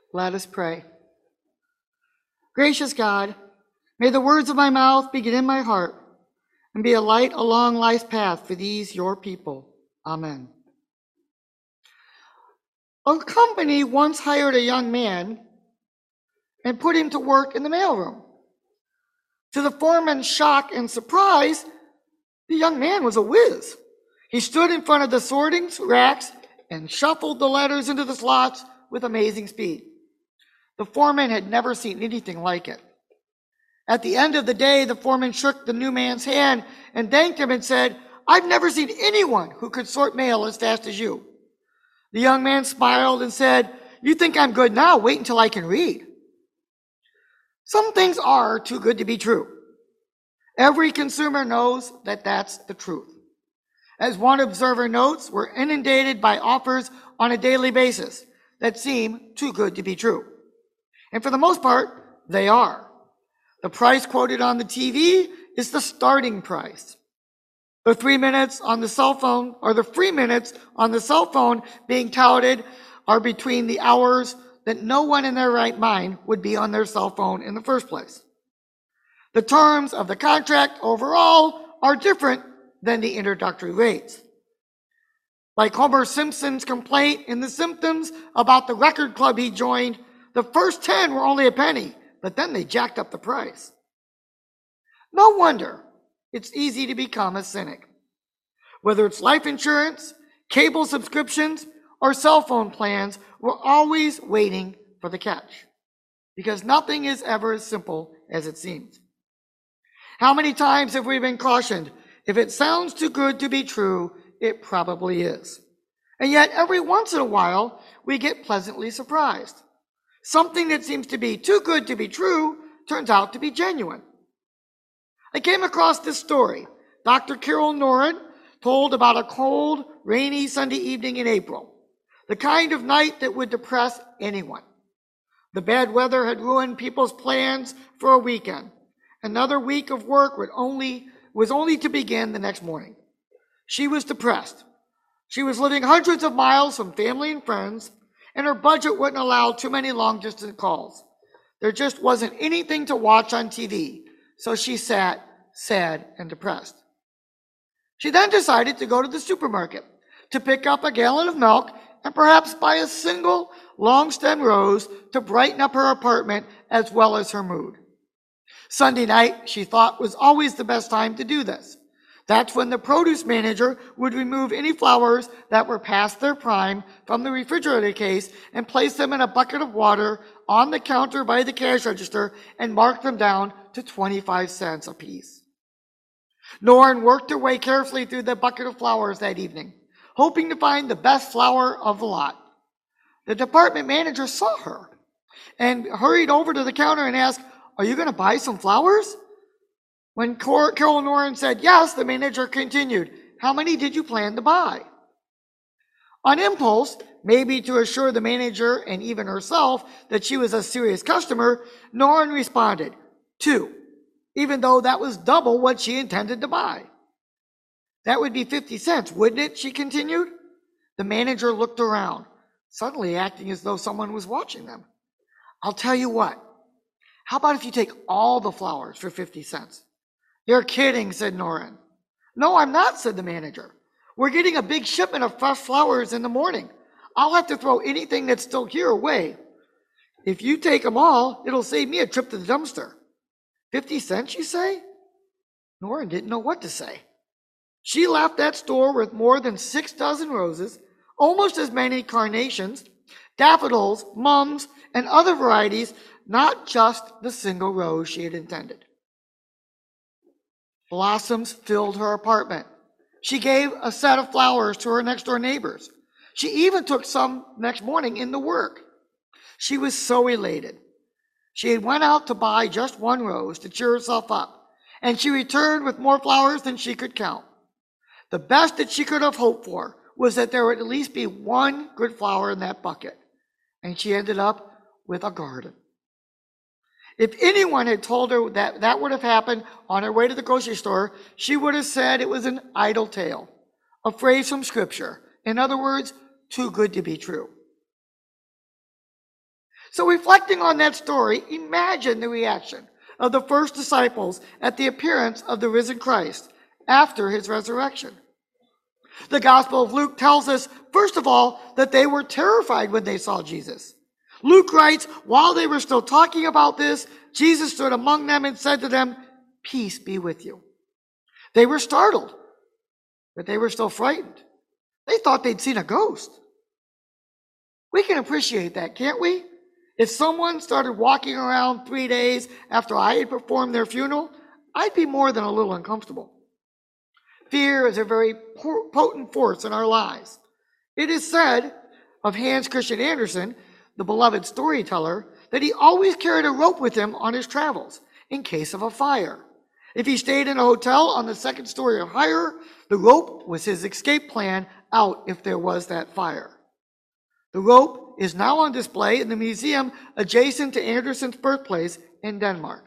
Let us pray. Gracious God, may the words of my mouth begin in my heart and be a light along life's path for these your people. Amen. A company once hired a young man and put him to work in the mailroom. To the foreman's shock and surprise, the young man was a whiz. He stood in front of the sorting racks and shuffled the letters into the slots with amazing speed. The foreman had never seen anything like it. At the end of the day, the foreman shook the new man's hand and thanked him and said, "I've never seen anyone who could sort mail as fast as you." The young man smiled and said, "You think I'm good now? Wait until I can read." Some things are too good to be true. Every consumer knows that that's the truth. As one observer notes, we're inundated by offers on a daily basis that seem too good to be true. And for the most part, they are. The price quoted on the TV is the starting price. The 3 minutes on the cell phone, or the free minutes on the cell phone being touted, are between the hours that no one in their right mind would be on their cell phone in the first place. The terms of the contract overall are different than the introductory rates. Like Homer Simpson's complaint in The Simpsons about the record club he joined, the first 10 were only a penny, but then they jacked up the price. No wonder it's easy to become a cynic. Whether it's life insurance, cable subscriptions, or cell phone plans, we're always waiting for the catch, because nothing is ever as simple as it seems. How many times have we been cautioned, if it sounds too good to be true, it probably is. And yet every once in a while, we get pleasantly surprised. Something that seems to be too good to be true turns out to be genuine. I came across this story. Dr. Carol Noren told about a cold, rainy Sunday evening in April, the kind of night that would depress anyone. The bad weather had ruined people's plans for a weekend. Another week of work was only to begin the next morning. She was depressed. She was living hundreds of miles from family and friends, and her budget wouldn't allow too many long-distance calls. There just wasn't anything to watch on TV, so she sat sad and depressed. She then decided to go to the supermarket to pick up a gallon of milk and perhaps buy a single long-stem rose to brighten up her apartment as well as her mood. Sunday night, she thought, was always the best time to do this. That's when the produce manager would remove any flowers that were past their prime from the refrigerator case and place them in a bucket of water on the counter by the cash register and mark them down to 25 cents a piece. Noren worked her way carefully through the bucket of flowers that evening, hoping to find the best flower of the lot. The department manager saw her and hurried over to the counter and asked, "Are you going to buy some flowers?" When Carol Noren said yes, the manager continued, "How many did you plan to buy?" On impulse, maybe to assure the manager and even herself that she was a serious customer, Noren responded, "2, even though that was double what she intended to buy." "That would be 50 cents, wouldn't it?" she continued. The manager looked around, suddenly acting as though someone was watching them. "I'll tell you what. How about if you take all the flowers for 50 cents? "You're kidding," said Noren. "No, I'm not," said the manager. "We're getting a big shipment of fresh flowers in the morning. I'll have to throw anything that's still here away. If you take them all, it'll save me a trip to the dumpster." 50 cents, you say? Noren didn't know what to say. She left that store with more than 6 dozen roses, almost as many carnations, daffodils, mums, and other varieties, not just the single rose she had intended. Blossoms filled her apartment. She gave a set of flowers to her next-door neighbors. She even took some next morning into work. She was so elated. She had went out to buy just one rose to cheer herself up, and she returned with more flowers than she could count. The best that she could have hoped for was that there would at least be one good flower in that bucket, and she ended up with a garden. If anyone had told her that that would have happened on her way to the grocery store, she would have said it was an idle tale, a phrase from Scripture. In other words, too good to be true. So reflecting on that story, imagine the reaction of the first disciples at the appearance of the risen Christ after his resurrection. The Gospel of Luke tells us, first of all, that they were terrified when they saw Jesus. Luke writes, while they were still talking about this, Jesus stood among them and said to them, "Peace be with you." They were startled, but they were still frightened. They thought they'd seen a ghost. We can appreciate that, can't we? If someone started walking around 3 days after I had performed their funeral, I'd be more than a little uncomfortable. Fear is a very potent force in our lives. It is said of Hans Christian Andersen, the beloved storyteller, that he always carried a rope with him on his travels in case of a fire. If he stayed in a hotel on the second story or higher, the rope was his escape plan out if there was that fire. The rope is now on display in the museum adjacent to Andersen's birthplace in Denmark.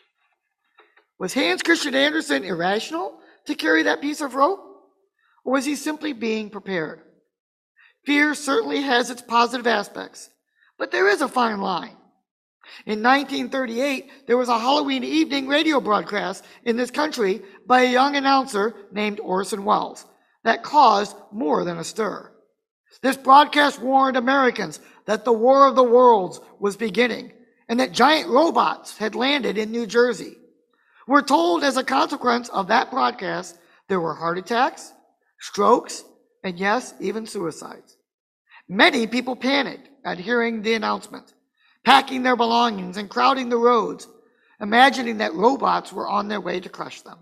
Was Hans Christian Andersen irrational to carry that piece of rope? Or was he simply being prepared? Fear certainly has its positive aspects, but there is a fine line. In 1938, there was a Halloween evening radio broadcast in this country by a young announcer named Orson Welles that caused more than a stir. This broadcast warned Americans that the War of the Worlds was beginning and that giant robots had landed in New Jersey. We're told as a consequence of that broadcast, there were heart attacks, strokes, and yes, even suicides. Many people panicked at hearing the announcement, packing their belongings and crowding the roads, imagining that robots were on their way to crush them.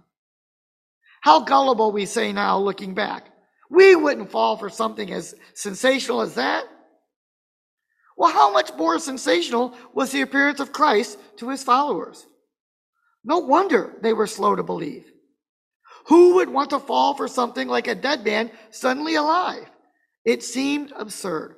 How gullible we say now, looking back. We wouldn't fall for something as sensational as that. Well, how much more sensational was the appearance of Christ to his followers? No wonder they were slow to believe. Who would want to fall for something like a dead man suddenly alive? It seemed absurd.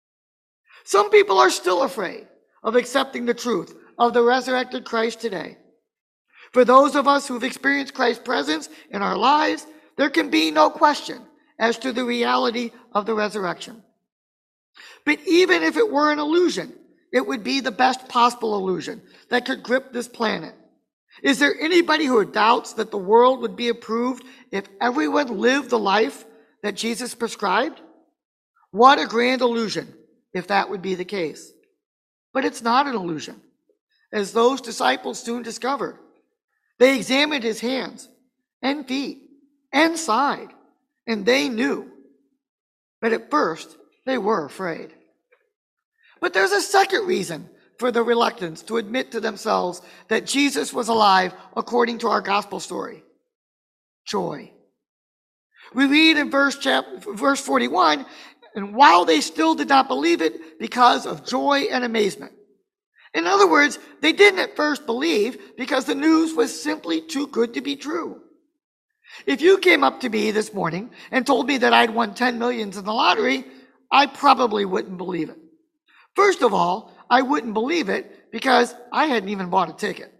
Some people are still afraid of accepting the truth of the resurrected Christ today. For those of us who've experienced Christ's presence in our lives, there can be no question as to the reality of the resurrection. But even if it were an illusion, it would be the best possible illusion that could grip this planet. Is there anybody who doubts that the world would be improved if everyone lived the life that Jesus prescribed? What a grand illusion if that would be the case. But it's not an illusion, as those disciples soon discovered. They examined his hands and feet and side, and they knew. But at first, they were afraid. But there's a second reason for the reluctance to admit to themselves that Jesus was alive according to our gospel story. Joy. We read in verse 41, and while they still did not believe it because of joy and amazement. In other words, they didn't at first believe because the news was simply too good to be true. If you came up to me this morning and told me that I'd won 10 million in the lottery, I probably wouldn't believe it. First of all, I wouldn't believe it because I hadn't even bought a ticket.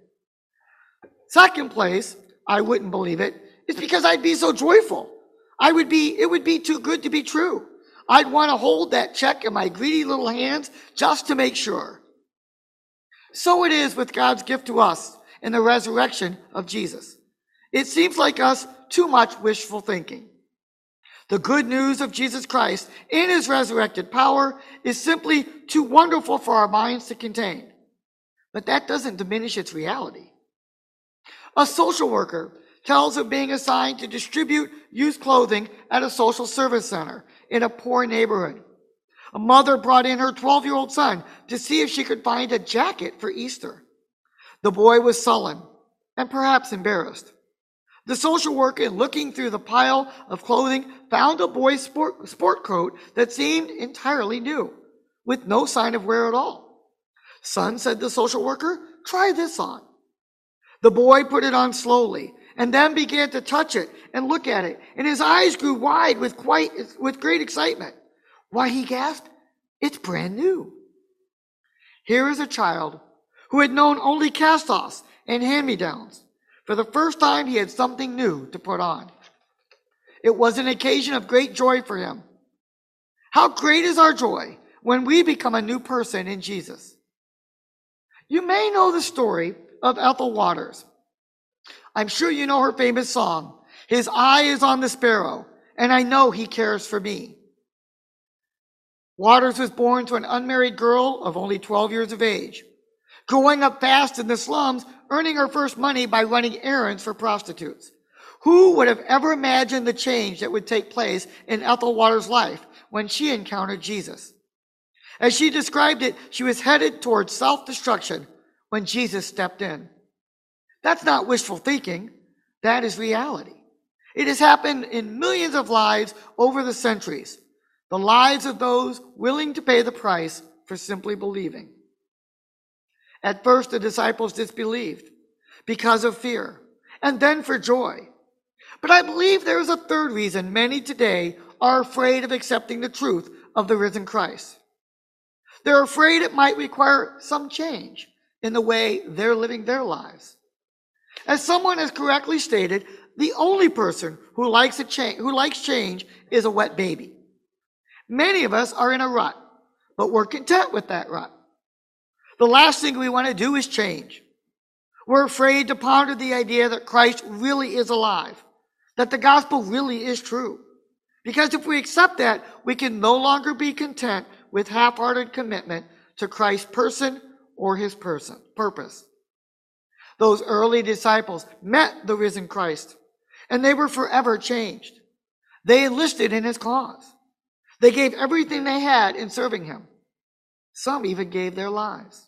Second place, I wouldn't believe it is because I'd be so joyful. It would be too good to be true. I'd want to hold that check in my greedy little hands just to make sure. So it is with God's gift to us in the resurrection of Jesus. It seems like us too much wishful thinking. The good news of Jesus Christ in his resurrected power is simply too wonderful for our minds to contain. But that doesn't diminish its reality. A social worker tells of being assigned to distribute used clothing at a social service center in a poor neighborhood. A mother brought in her 12-year-old son to see if she could find a jacket for Easter. The boy was sullen and perhaps embarrassed. The social worker, looking through the pile of clothing, found a boy's sport coat that seemed entirely new, with no sign of wear at all. "Son," said the social worker, "try this on." The boy put it on slowly and then began to touch it and look at it, and his eyes grew wide with great excitement. "Why," he gasped, "it's brand new." Here is a child who had known only cast-offs and hand-me-downs. For the first time, he had something new to put on. It was an occasion of great joy for him. How great is our joy when we become a new person in Jesus. You may know the story of Ethel Waters. I'm sure you know her famous song, "His eye is on the sparrow, and I know he cares for me." Waters was born to an unmarried girl of only 12 years of age, growing up fast in the slums, earning her first money by running errands for prostitutes. Who would have ever imagined the change that would take place in Ethel Waters' life when she encountered Jesus? As she described it, she was headed towards self-destruction when Jesus stepped in. That's not wishful thinking. That is reality. It has happened in millions of lives over the centuries, the lives of those willing to pay the price for simply believing. At first, the disciples disbelieved because of fear, and then for joy. But I believe there is a third reason many today are afraid of accepting the truth of the risen Christ. They're afraid it might require some change in the way they're living their lives. As someone has correctly stated, the only person who likes change is a wet baby. Many of us are in a rut, but we're content with that rut. The last thing we want to do is change. We're afraid to ponder the idea that Christ really is alive, that the gospel really is true. Because if we accept that, we can no longer be content with half-hearted commitment to Christ's person or his purpose. Those early disciples met the risen Christ, and they were forever changed. They enlisted in his cause. They gave everything they had in serving him. Some even gave their lives.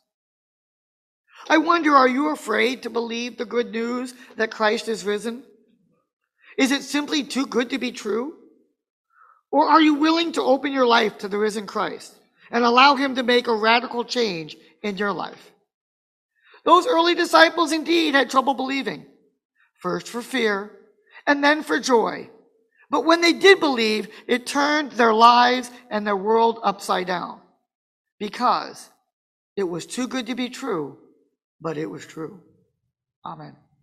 I wonder, are you afraid to believe the good news that Christ is risen? Is it simply too good to be true? Or are you willing to open your life to the risen Christ and allow him to make a radical change in your life? Those early disciples indeed had trouble believing, first for fear and then for joy. But when they did believe, it turned their lives and their world upside down, because it was too good to be true, but it was true. Amen.